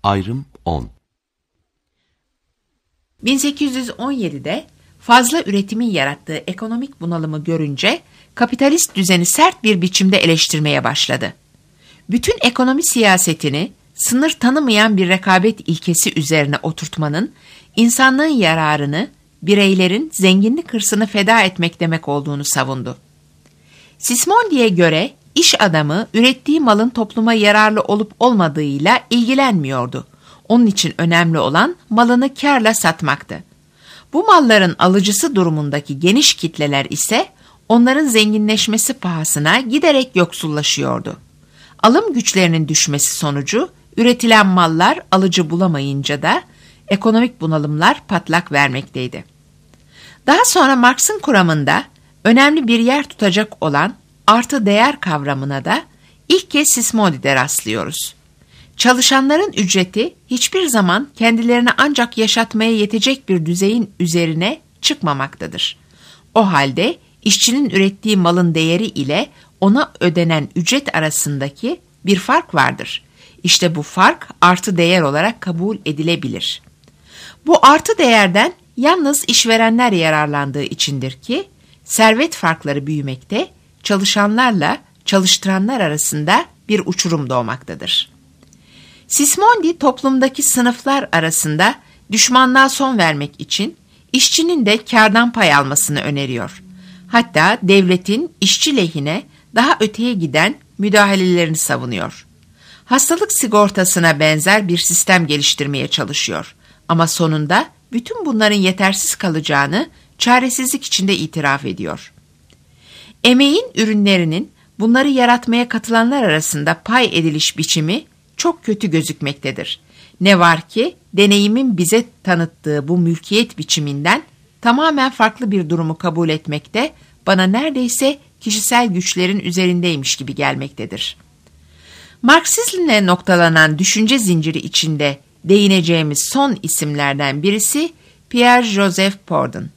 Ayrım 10. 1817'de fazla üretimin yarattığı ekonomik bunalımı görünce kapitalist düzeni sert bir biçimde eleştirmeye başladı. Bütün ekonomi siyasetini sınır tanımayan bir rekabet ilkesi üzerine oturtmanın insanlığın yararını, bireylerin zenginlik hırsını feda etmek demek olduğunu savundu. Sismondi'ye göre iş adamı ürettiği malın topluma yararlı olup olmadığıyla ilgilenmiyordu. Onun için önemli olan malını kârla satmaktı. Bu malların alıcısı durumundaki geniş kitleler ise onların zenginleşmesi pahasına giderek yoksullaşıyordu. Alım güçlerinin düşmesi sonucu üretilen mallar alıcı bulamayınca da ekonomik bunalımlar patlak vermekteydi. Daha sonra Marx'ın kuramında önemli bir yer tutacak olan artı değer kavramına da ilk kez Sismondi'de rastlıyoruz. Çalışanların ücreti hiçbir zaman kendilerine ancak yaşatmaya yetecek bir düzeyin üzerine çıkmamaktadır. O halde işçinin ürettiği malın değeri ile ona ödenen ücret arasındaki bir fark vardır. İşte bu fark artı değer olarak kabul edilebilir. Bu artı değerden yalnız işverenler yararlandığı içindir ki servet farkları büyümekte, çalışanlarla çalıştıranlar arasında bir uçurum doğmaktadır. Sismondi toplumdaki sınıflar arasında düşmanlığa son vermek için işçinin de kârdan pay almasını öneriyor. Hatta devletin işçi lehine daha öteye giden müdahalelerini savunuyor. Hastalık sigortasına benzer bir sistem geliştirmeye çalışıyor. Ama sonunda bütün bunların yetersiz kalacağını çaresizlik içinde itiraf ediyor. Emeğin ürünlerinin bunları yaratmaya katılanlar arasında pay ediliş biçimi çok kötü gözükmektedir. Ne var ki deneyimin bize tanıttığı bu mülkiyet biçiminden tamamen farklı bir durumu kabul etmekte bana neredeyse kişisel güçlerin üzerindeymiş gibi gelmektedir. Marksizmle noktalanan düşünce zinciri içinde değineceğimiz son isimlerden birisi Pierre-Joseph Proudhon.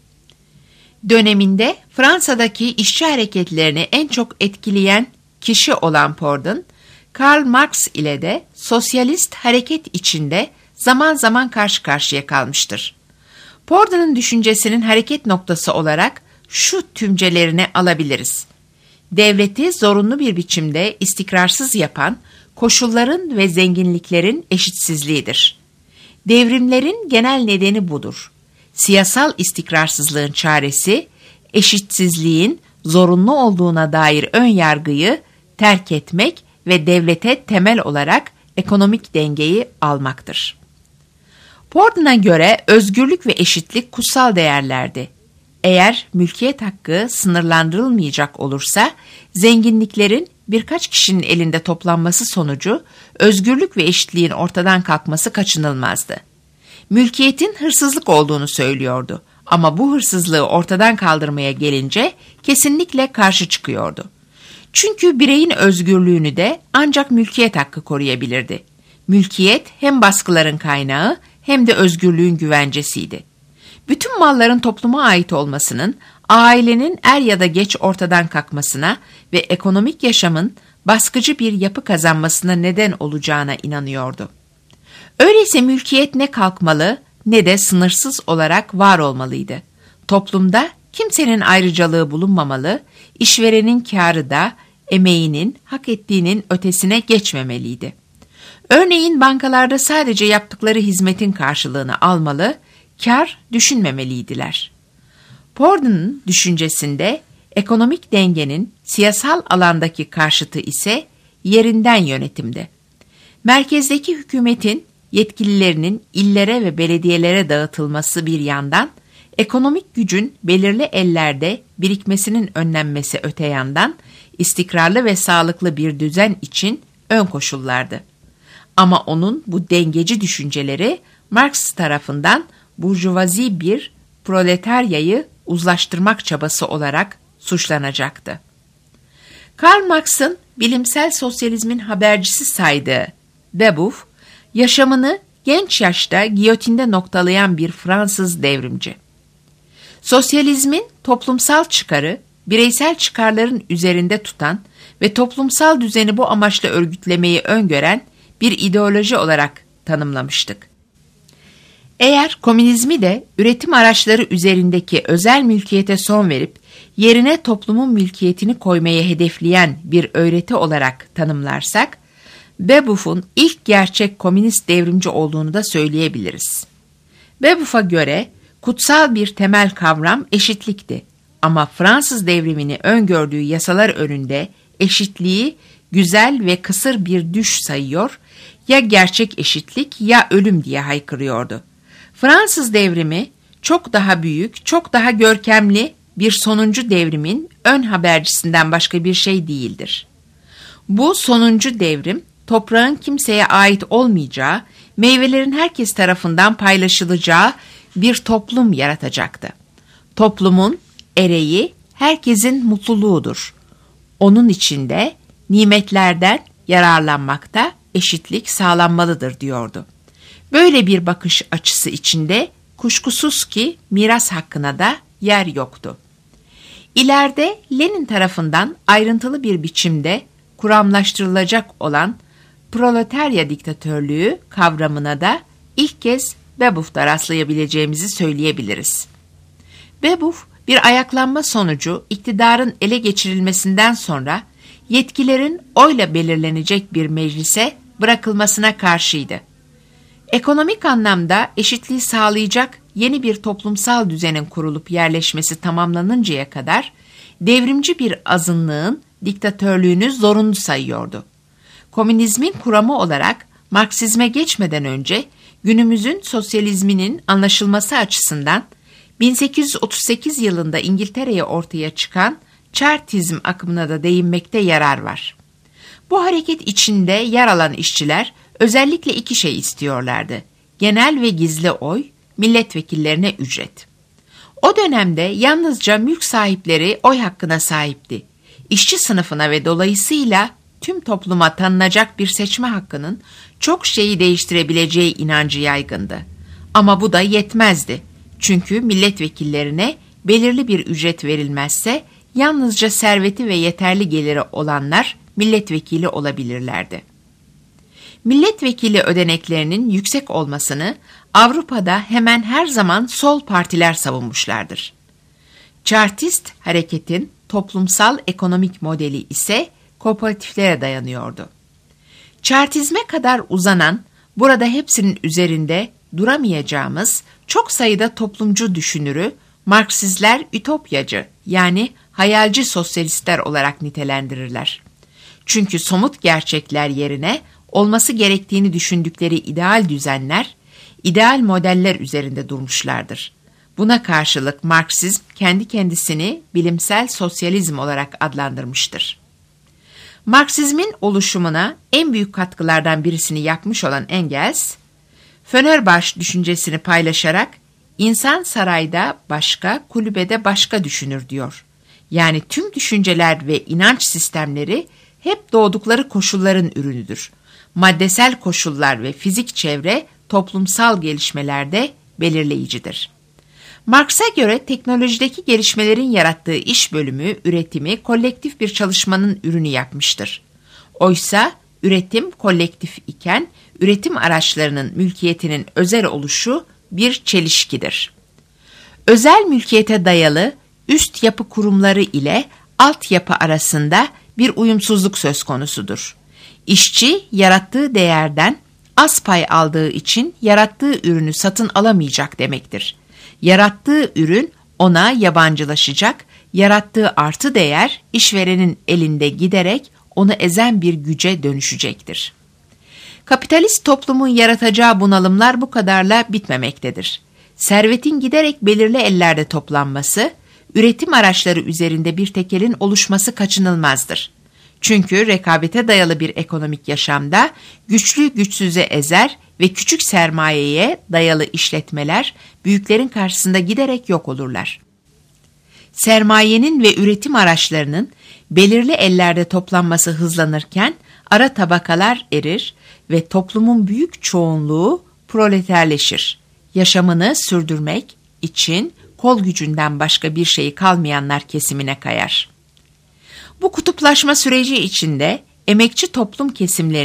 Döneminde Fransa'daki işçi hareketlerini en çok etkileyen kişi olan Proudhon, Karl Marx ile de sosyalist hareket içinde zaman zaman karşı karşıya kalmıştır. Proudhon'un düşüncesinin hareket noktası olarak şu tümcelerini alabiliriz. Devleti zorunlu bir biçimde istikrarsız yapan koşulların ve zenginliklerin eşitsizliğidir. Devrimlerin genel nedeni budur. Siyasal istikrarsızlığın çaresi, eşitsizliğin zorunlu olduğuna dair ön yargıyı terk etmek ve devlete temel olarak ekonomik dengeyi almaktır. Proudhon'a göre özgürlük ve eşitlik kutsal değerlerdi. Eğer mülkiyet hakkı sınırlandırılmayacak olursa, zenginliklerin birkaç kişinin elinde toplanması sonucu özgürlük ve eşitliğin ortadan kalkması kaçınılmazdı. Mülkiyetin hırsızlık olduğunu söylüyordu ama bu hırsızlığı ortadan kaldırmaya gelince kesinlikle karşı çıkıyordu. Çünkü bireyin özgürlüğünü de ancak mülkiyet hakkı koruyabilirdi. Mülkiyet hem baskıların kaynağı hem de özgürlüğün güvencesiydi. Bütün malların topluma ait olmasının, ailenin er ya da geç ortadan kalkmasına ve ekonomik yaşamın baskıcı bir yapı kazanmasına neden olacağına inanıyordu. Öyleyse mülkiyet ne kalkmalı ne de sınırsız olarak var olmalıydı. Toplumda kimsenin ayrıcalığı bulunmamalı, işverenin kârı da emeğinin hak ettiğinin ötesine geçmemeliydi. Örneğin bankalarda sadece yaptıkları hizmetin karşılığını almalı, kâr düşünmemeliydiler. Proudhon'un düşüncesinde ekonomik dengenin siyasal alandaki karşıtı ise yerinden yönetimdi. Merkezdeki hükümetin yetkililerinin illere ve belediyelere dağıtılması bir yandan, ekonomik gücün belirli ellerde birikmesinin önlenmesi öte yandan, istikrarlı ve sağlıklı bir düzen için ön koşullardı. Ama onun bu dengeci düşünceleri Marx tarafından burjuvazi bir proletaryayı uzlaştırmak çabası olarak suçlanacaktı. Karl Marx'ın bilimsel sosyalizmin habercisi saydığı Babeuf, yaşamını genç yaşta giyotinde noktalayan bir Fransız devrimci. Sosyalizmin toplumsal çıkarı, bireysel çıkarların üzerinde tutan ve toplumsal düzeni bu amaçla örgütlemeyi öngören bir ideoloji olarak tanımlamıştık. Eğer komünizmi de üretim araçları üzerindeki özel mülkiyete son verip yerine toplumun mülkiyetini koymaya hedefleyen bir öğreti olarak tanımlarsak, Babeuf'un ilk gerçek komünist devrimci olduğunu da söyleyebiliriz. Babeuf'a göre kutsal bir temel kavram eşitlikti ama Fransız devrimini öngördüğü yasalar önünde eşitliği güzel ve kısır bir düş sayıyor, ya gerçek eşitlik ya ölüm diye haykırıyordu. Fransız devrimi çok daha büyük, çok daha görkemli bir sonuncu devrimin ön habercisinden başka bir şey değildir. Bu sonuncu devrim, toprağın kimseye ait olmayacağı, meyvelerin herkes tarafından paylaşılacağı bir toplum yaratacaktı. Toplumun ereği herkesin mutluluğudur. Onun içinde nimetlerden yararlanmakta eşitlik sağlanmalıdır diyordu. Böyle bir bakış açısı içinde kuşkusuz ki miras hakkına da yer yoktu. İleride Lenin tarafından ayrıntılı bir biçimde kuramlaştırılacak olan proletarya diktatörlüğü kavramına da ilk kez Babeuf'ta rastlayabileceğimizi söyleyebiliriz. Babeuf, bir ayaklanma sonucu iktidarın ele geçirilmesinden sonra yetkilerin oyla belirlenecek bir meclise bırakılmasına karşıydı. Ekonomik anlamda eşitliği sağlayacak yeni bir toplumsal düzenin kurulup yerleşmesi tamamlanıncaya kadar devrimci bir azınlığın diktatörlüğünü zorunlu sayıyordu. Komünizmin kuramı olarak Marksizme geçmeden önce günümüzün sosyalizminin anlaşılması açısından 1838 yılında İngiltere'ye ortaya çıkan Chartizm akımına da değinmekte yarar var. Bu hareket içinde yer alan işçiler özellikle iki şey istiyorlardı: genel ve gizli oy, milletvekillerine ücret. O dönemde yalnızca mülk sahipleri oy hakkına sahipti. İşçi sınıfına ve dolayısıyla tüm topluma tanınacak bir seçme hakkının çok şeyi değiştirebileceği inancı yaygındı. Ama bu da yetmezdi. Çünkü milletvekillerine belirli bir ücret verilmezse yalnızca serveti ve yeterli geliri olanlar milletvekili olabilirlerdi. Milletvekili ödeneklerinin yüksek olmasını Avrupa'da hemen her zaman sol partiler savunmuşlardır. Chartist hareketin toplumsal ekonomik modeli ise kooperatiflere dayanıyordu. Chartizme kadar uzanan, burada hepsinin üzerinde duramayacağımız çok sayıda toplumcu düşünürü Marksizler ütopyacı, yani hayalci sosyalistler olarak nitelendirirler. Çünkü somut gerçekler yerine olması gerektiğini düşündükleri ideal düzenler, ideal modeller üzerinde durmuşlardır. Buna karşılık Marksizm kendi kendisini bilimsel sosyalizm olarak adlandırmıştır. Marksizmin oluşumuna en büyük katkılardan birisini yapmış olan Engels, Feuerbach düşüncesini paylaşarak insan sarayda başka, kulübede başka düşünür diyor. Yani tüm düşünceler ve inanç sistemleri hep doğdukları koşulların ürünüdür. Maddesel koşullar ve fizik çevre toplumsal gelişmelerde belirleyicidir. Marx'a göre teknolojideki gelişmelerin yarattığı iş bölümü, üretimi kolektif bir çalışmanın ürünü yapmıştır. Oysa üretim kolektif iken üretim araçlarının mülkiyetinin özel oluşu bir çelişkidir. Özel mülkiyete dayalı üst yapı kurumları ile alt yapı arasında bir uyumsuzluk söz konusudur. İşçi yarattığı değerden az pay aldığı için yarattığı ürünü satın alamayacak demektir. Yarattığı ürün ona yabancılaşacak, yarattığı artı değer işverenin elinde giderek onu ezen bir güce dönüşecektir. Kapitalist toplumun yaratacağı bunalımlar bu kadarla bitmemektedir. Servetin giderek belirli ellerde toplanması, üretim araçları üzerinde bir tekelin oluşması kaçınılmazdır. Çünkü rekabete dayalı bir ekonomik yaşamda güçlü güçsüze ezer ve küçük sermayeye dayalı işletmeler büyüklerin karşısında giderek yok olurlar. Sermayenin ve üretim araçlarının belirli ellerde toplanması hızlanırken ara tabakalar erir ve toplumun büyük çoğunluğu proleterleşir. Yaşamını sürdürmek için kol gücünden başka bir şey kalmayanlar kesimine kayar. Bu kutuplaşma süreci içinde emekçi toplum kesimlerinin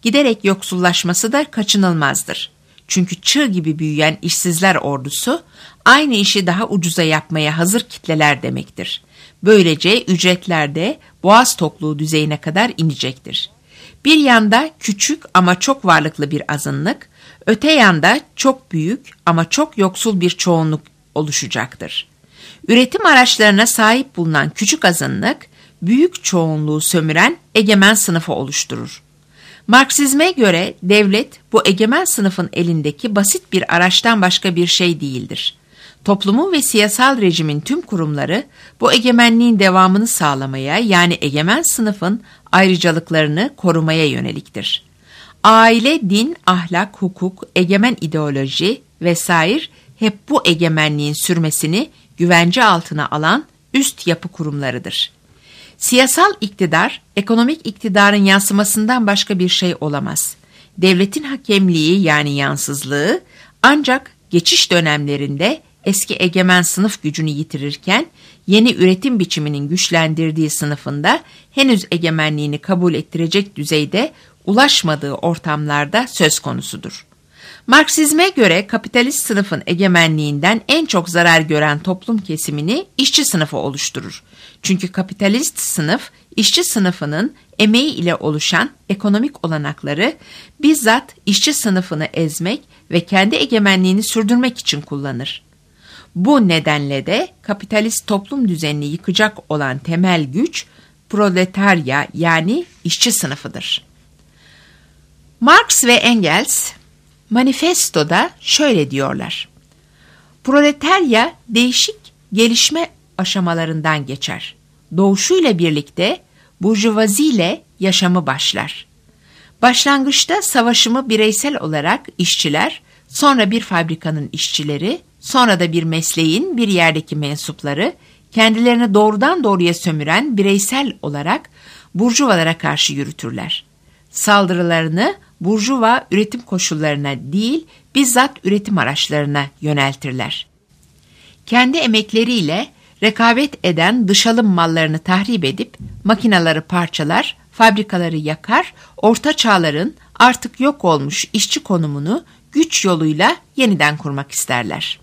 giderek yoksullaşması da kaçınılmazdır. Çünkü çığ gibi büyüyen işsizler ordusu aynı işi daha ucuza yapmaya hazır kitleler demektir. Böylece ücretler de boğaz tokluğu düzeyine kadar inecektir. Bir yanda küçük ama çok varlıklı bir azınlık, öte yanda çok büyük ama çok yoksul bir çoğunluk oluşacaktır. Üretim araçlarına sahip bulunan küçük azınlık, büyük çoğunluğu sömüren egemen sınıfı oluşturur. Marksizme göre devlet bu egemen sınıfın elindeki basit bir araçtan başka bir şey değildir. Toplumun ve siyasal rejimin tüm kurumları bu egemenliğin devamını sağlamaya, yani egemen sınıfın ayrıcalıklarını korumaya yöneliktir. Aile, din, ahlak, hukuk, egemen ideoloji vesaire hep bu egemenliğin sürmesini güvence altına alan üst yapı kurumlarıdır. Siyasal iktidar, ekonomik iktidarın yansımasından başka bir şey olamaz. Devletin hakemliği, yani yansızlığı, ancak geçiş dönemlerinde eski egemen sınıf gücünü yitirirken yeni üretim biçiminin güçlendirdiği sınıfında henüz egemenliğini kabul ettirecek düzeyde ulaşmadığı ortamlarda söz konusudur. Marksizme göre kapitalist sınıfın egemenliğinden en çok zarar gören toplum kesimini işçi sınıfı oluşturur. Çünkü kapitalist sınıf, işçi sınıfının emeği ile oluşan ekonomik olanakları bizzat işçi sınıfını ezmek ve kendi egemenliğini sürdürmek için kullanır. Bu nedenle de kapitalist toplum düzenini yıkacak olan temel güç proletarya, yani işçi sınıfıdır. Marx ve Engels manifestoda şöyle diyorlar: proletarya değişik gelişme aşamalarından geçer. Doğuşuyla birlikte burjuvaziyle yaşamı başlar. Başlangıçta savaşımı bireysel olarak işçiler, sonra bir fabrikanın işçileri, sonra da bir mesleğin bir yerdeki mensupları, kendilerini doğrudan doğruya sömüren bireysel olarak burjuvalara karşı yürütürler. Saldırılarını burjuva üretim koşullarına değil, bizzat üretim araçlarına yöneltirler. Kendi emekleriyle rekabet eden dışalım mallarını tahrip edip makineleri parçalar, fabrikaları yakar, orta çağların artık yok olmuş işçi konumunu güç yoluyla yeniden kurmak isterler.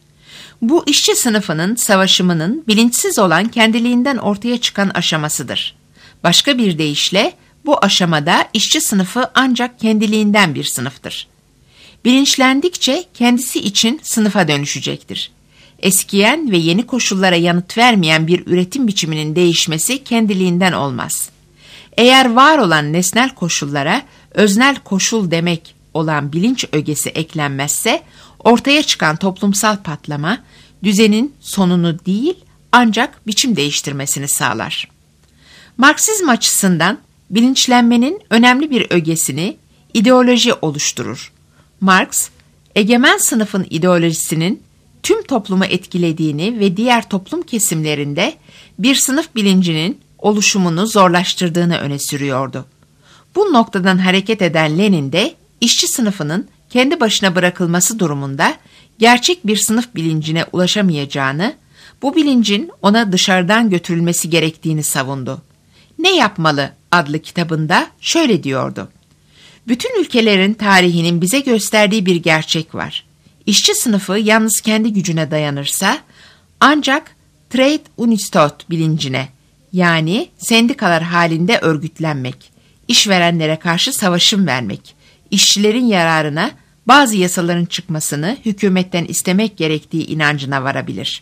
Bu işçi sınıfının savaşımının bilinçsiz olan kendiliğinden ortaya çıkan aşamasıdır. Başka bir deyişle bu aşamada işçi sınıfı ancak kendiliğinden bir sınıftır. Bilinçlendikçe kendisi için sınıfa dönüşecektir. Eskiyen ve yeni koşullara yanıt vermeyen bir üretim biçiminin değişmesi kendiliğinden olmaz. Eğer var olan nesnel koşullara öznel koşul demek olan bilinç ögesi eklenmezse ortaya çıkan toplumsal patlama düzenin sonunu değil ancak biçim değiştirmesini sağlar. Marksizm açısından bilinçlenmenin önemli bir ögesini ideoloji oluşturur. Marx, egemen sınıfın ideolojisinin tüm toplumu etkilediğini ve diğer toplum kesimlerinde bir sınıf bilincinin oluşumunu zorlaştırdığını öne sürüyordu. Bu noktadan hareket eden Lenin de işçi sınıfının kendi başına bırakılması durumunda gerçek bir sınıf bilincine ulaşamayacağını, bu bilincin ona dışarıdan götürülmesi gerektiğini savundu. Ne Yapmalı adlı kitabında şöyle diyordu: bütün ülkelerin tarihinin bize gösterdiği bir gerçek var. İşçi sınıfı yalnız kendi gücüne dayanırsa ancak Trade Unistot bilincine, yani sendikalar halinde örgütlenmek, işverenlere karşı savaşım vermek, işçilerin yararına bazı yasaların çıkmasını hükümetten istemek gerektiği inancına varabilir.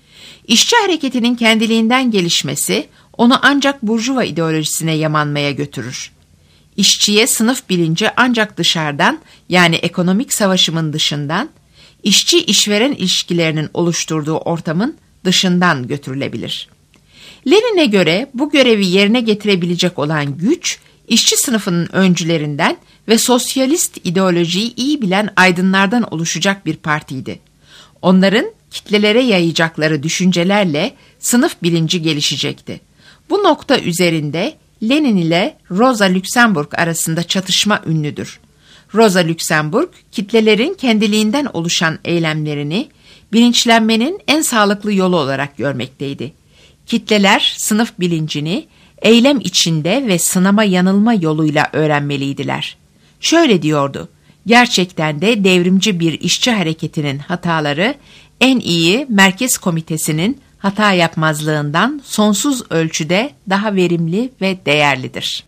İşçi hareketinin kendiliğinden gelişmesi onu ancak burjuva ideolojisine yamanmaya götürür. İşçiye sınıf bilinci ancak dışarıdan, yani ekonomik savaşımın dışından, işçi-işveren ilişkilerinin oluşturduğu ortamın dışından götürülebilir. Lenin'e göre bu görevi yerine getirebilecek olan güç, işçi sınıfının öncülerinden ve sosyalist ideolojiyi iyi bilen aydınlardan oluşacak bir partiydi. Onların kitlelere yayacakları düşüncelerle sınıf bilinci gelişecekti. Bu nokta üzerinde Lenin ile Rosa Luxemburg arasında çatışma ünlüdür. Rosa Luxemburg, kitlelerin kendiliğinden oluşan eylemlerini bilinçlenmenin en sağlıklı yolu olarak görmekteydi. Kitleler sınıf bilincini eylem içinde ve sınama yanılma yoluyla öğrenmeliydiler. Şöyle diyordu: gerçekten de devrimci bir işçi hareketinin hataları en iyi merkez komitesinin hata yapmazlığından sonsuz ölçüde daha verimli ve değerlidir.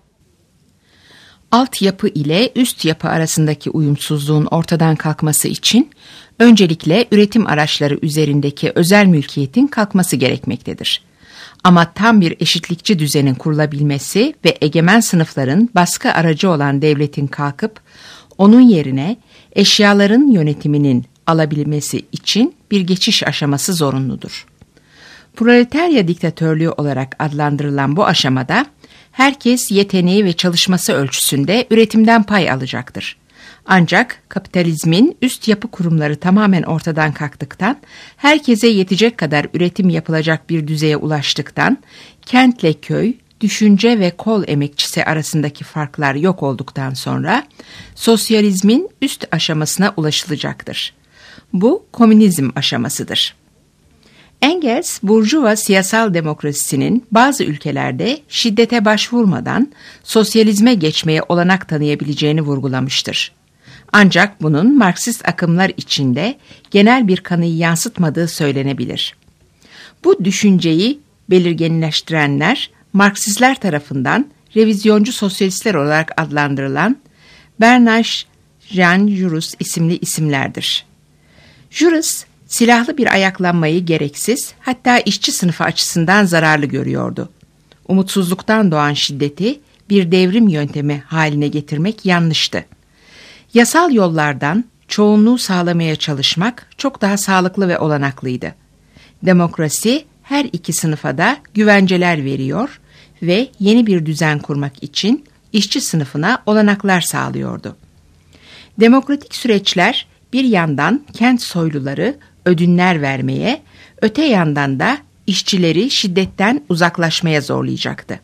Altyapı ile üst yapı arasındaki uyumsuzluğun ortadan kalkması için öncelikle üretim araçları üzerindeki özel mülkiyetin kalkması gerekmektedir. Ama tam bir eşitlikçi düzenin kurulabilmesi ve egemen sınıfların baskı aracı olan devletin kalkıp onun yerine eşyaların yönetiminin alabilmesi için bir geçiş aşaması zorunludur. Proletarya diktatörlüğü olarak adlandırılan bu aşamada herkes yeteneği ve çalışması ölçüsünde üretimden pay alacaktır. Ancak kapitalizmin üst yapı kurumları tamamen ortadan kalktıktan, herkese yetecek kadar üretim yapılacak bir düzeye ulaştıktan, kentle köy, düşünce ve kol emekçisi arasındaki farklar yok olduktan sonra sosyalizmin üst aşamasına ulaşılacaktır. Bu komünizm aşamasıdır. Engels, burjuva siyasal demokrasisinin bazı ülkelerde şiddete başvurmadan sosyalizme geçmeye olanak tanıyabileceğini vurgulamıştır. Ancak bunun Marksist akımlar içinde genel bir kanıyı yansıtmadığı söylenebilir. Bu düşünceyi belirginleştirenler, Marksistler tarafından revizyoncu sosyalistler olarak adlandırılan Bernard Jean Jaurès isimli isimlerdir. Jaurès, silahlı bir ayaklanmayı gereksiz, hatta işçi sınıfı açısından zararlı görüyordu. Umutsuzluktan doğan şiddeti bir devrim yöntemi haline getirmek yanlıştı. Yasal yollardan çoğunluğu sağlamaya çalışmak çok daha sağlıklı ve olanaklıydı. Demokrasi her iki sınıfa da güvenceler veriyor ve yeni bir düzen kurmak için işçi sınıfına olanaklar sağlıyordu. Demokratik süreçler bir yandan kent soyluları ödünler vermeye, öte yandan da işçileri şiddetten uzaklaşmaya zorlayacaktı.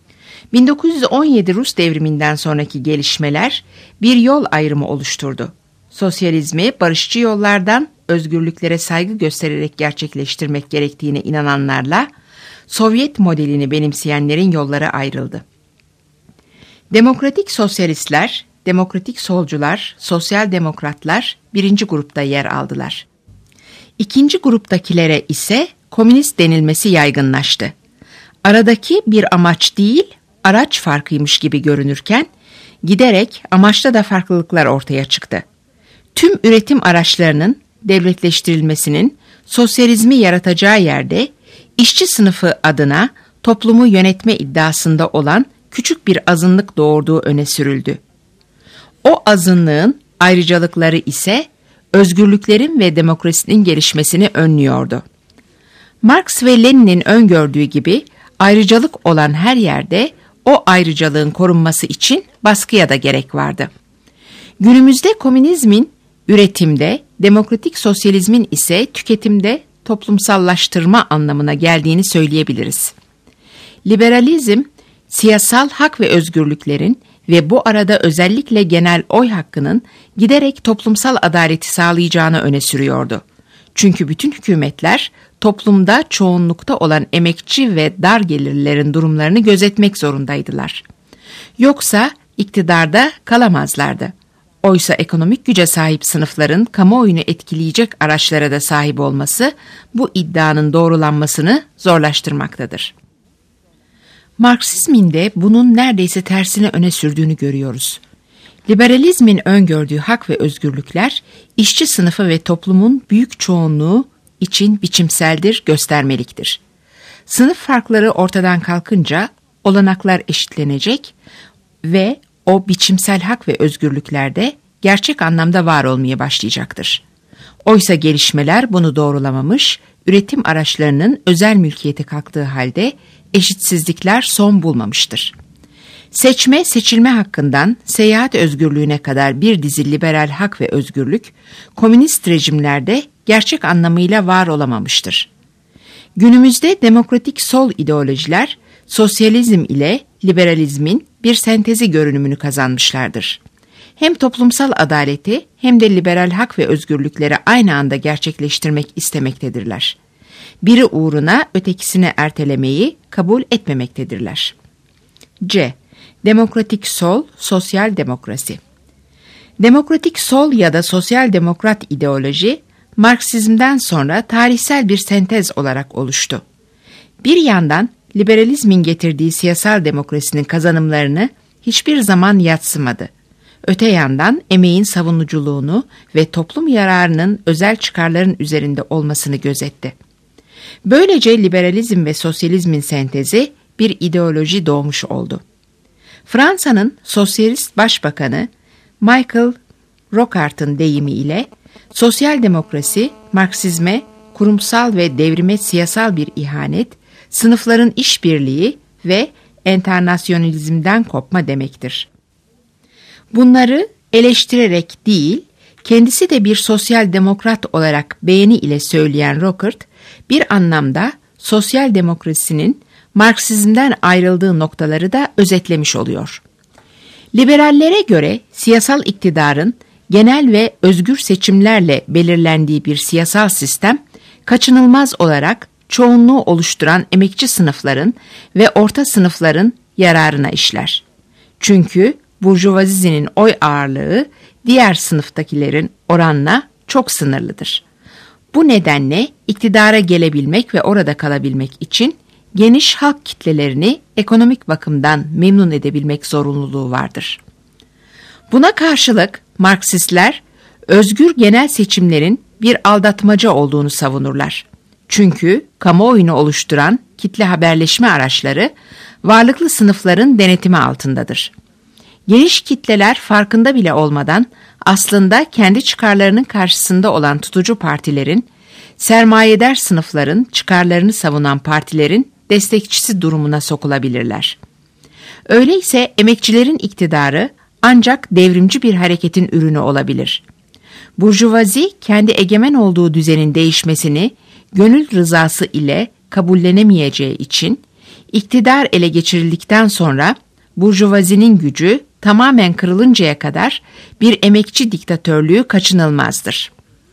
1917 Rus devriminden sonraki gelişmeler bir yol ayrımı oluşturdu. Sosyalizmi barışçı yollardan özgürlüklere saygı göstererek gerçekleştirmek gerektiğine inananlarla Sovyet modelini benimseyenlerin yolları ayrıldı. Demokratik sosyalistler, demokratik solcular, sosyal demokratlar birinci grupta yer aldılar. İkinci gruptakilere ise komünist denilmesi yaygınlaştı. Aradaki bir amaç değil, araç farkıymış gibi görünürken, giderek amaçta da farklılıklar ortaya çıktı. Tüm üretim araçlarının devletleştirilmesinin sosyalizmi yaratacağı yerde, işçi sınıfı adına toplumu yönetme iddiasında olan küçük bir azınlık doğurduğu öne sürüldü. O azınlığın ayrıcalıkları ise özgürlüklerin ve demokrasinin gelişmesini önlüyordu. Marx ve Lenin'in öngördüğü gibi ayrıcalık olan her yerde o ayrıcalığın korunması için baskıya da gerek vardı. Günümüzde komünizmin üretimde, demokratik sosyalizmin ise tüketimde toplumsallaştırma anlamına geldiğini söyleyebiliriz. Liberalizm, siyasal hak ve özgürlüklerin ve bu arada özellikle genel oy hakkının giderek toplumsal adaleti sağlayacağını öne sürüyordu. Çünkü bütün hükümetler toplumda çoğunlukta olan emekçi ve dar gelirlilerin durumlarını gözetmek zorundaydılar. Yoksa iktidarda kalamazlardı. Oysa ekonomik güce sahip sınıfların kamuoyunu etkileyecek araçlara da sahip olması bu iddianın doğrulanmasını zorlaştırmaktadır. Marksizmin de bunun neredeyse tersini öne sürdüğünü görüyoruz. Liberalizmin öngördüğü hak ve özgürlükler, işçi sınıfı ve toplumun büyük çoğunluğu için biçimseldir, göstermeliktir. Sınıf farkları ortadan kalkınca olanaklar eşitlenecek ve o biçimsel hak ve özgürlükler de gerçek anlamda var olmaya başlayacaktır. Oysa gelişmeler bunu doğrulamamış, üretim araçlarının özel mülkiyete kalktığı halde eşitsizlikler son bulmamıştır. Seçme, seçilme hakkından seyahat özgürlüğüne kadar bir dizi liberal hak ve özgürlük, komünist rejimlerde gerçek anlamıyla var olamamıştır. Günümüzde demokratik sol ideolojiler, sosyalizm ile liberalizmin bir sentezi görünümünü kazanmışlardır. Hem toplumsal adaleti hem de liberal hak ve özgürlükleri aynı anda gerçekleştirmek istemektedirler. Biri uğruna ötekisini ertelemeyi kabul etmemektedirler. C. Demokratik sol, sosyal demokrasi. Demokratik sol ya da sosyal demokrat ideoloji, Marksizmden sonra tarihsel bir sentez olarak oluştu. Bir yandan liberalizmin getirdiği siyasal demokrasinin kazanımlarını hiçbir zaman yadsımadı. Öte yandan emeğin savunuculuğunu ve toplum yararının özel çıkarların üzerinde olmasını gözetti. Böylece liberalizm ve sosyalizmin sentezi bir ideoloji doğmuş oldu. Fransa'nın sosyalist başbakanı Michel Rocard'ın deyimiyle sosyal demokrasi, Marksizme, kurumsal ve devrime siyasal bir ihanet, sınıfların işbirliği ve enternasyonalizmden kopma demektir. Bunları eleştirerek değil, kendisi de bir sosyal demokrat olarak beğeni ile söyleyen Rocard, bir anlamda sosyal demokrasinin Marksizmden ayrıldığı noktaları da özetlemiş oluyor. Liberallere göre siyasal iktidarın genel ve özgür seçimlerle belirlendiği bir siyasal sistem, kaçınılmaz olarak çoğunluğu oluşturan emekçi sınıfların ve orta sınıfların yararına işler. Çünkü burjuvazinin oy ağırlığı diğer sınıftakilerin oranla çok sınırlıdır. Bu nedenle iktidara gelebilmek ve orada kalabilmek için geniş halk kitlelerini ekonomik bakımdan memnun edebilmek zorunluluğu vardır. Buna karşılık Marksistler özgür genel seçimlerin bir aldatmaca olduğunu savunurlar. Çünkü kamuoyunu oluşturan kitle haberleşme araçları varlıklı sınıfların denetimi altındadır. Geniş kitleler farkında bile olmadan aslında kendi çıkarlarının karşısında olan tutucu partilerin, sermayedar sınıfların çıkarlarını savunan partilerin destekçisi durumuna sokulabilirler. Öyleyse emekçilerin iktidarı ancak devrimci bir hareketin ürünü olabilir. Burjuvazi kendi egemen olduğu düzenin değişmesini gönül rızası ile kabullenemeyeceği için iktidar ele geçirildikten sonra burjuvazinin gücü tamamen kırılıncaya kadar bir emekçi diktatörlüğü kaçınılmazdır.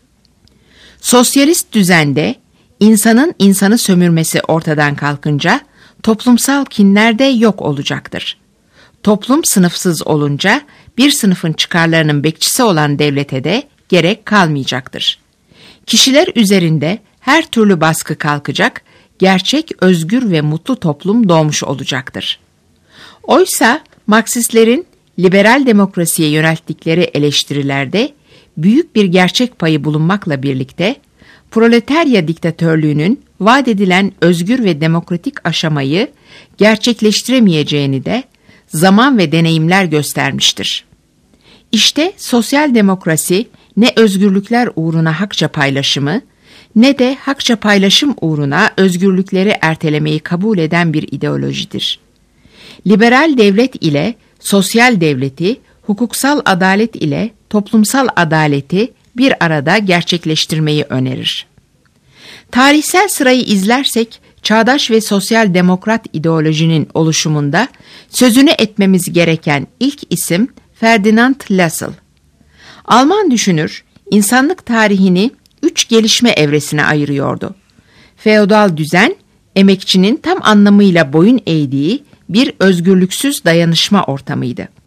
Sosyalist düzende insanın insanı sömürmesi ortadan kalkınca toplumsal kinler de yok olacaktır. Toplum sınıfsız olunca bir sınıfın çıkarlarının bekçisi olan devlete de gerek kalmayacaktır. Kişiler üzerinde her türlü baskı kalkacak, gerçek, özgür ve mutlu toplum doğmuş olacaktır. Oysa Marksistlerin liberal demokrasiye yönelttikleri eleştirilerde büyük bir gerçek payı bulunmakla birlikte proletarya diktatörlüğünün vaat edilen özgür ve demokratik aşamayı gerçekleştiremeyeceğini de zaman ve deneyimler göstermiştir. İşte sosyal demokrasi ne özgürlükler uğruna hakça paylaşımı ne de hakça paylaşım uğruna özgürlükleri ertelemeyi kabul eden bir ideolojidir. Liberal devlet ile sosyal devleti, hukuksal adalet ile toplumsal adaleti bir arada gerçekleştirmeyi önerir. Tarihsel sırayı izlersek, çağdaş ve sosyal demokrat ideolojinin oluşumunda sözünü etmemiz gereken ilk isim Ferdinand Lassalle. Alman düşünür, insanlık tarihini 3 gelişme evresine ayırıyordu. Feodal düzen, emekçinin tam anlamıyla boyun eğdiği bir özgürlüksüz dayanışma ortamıydı.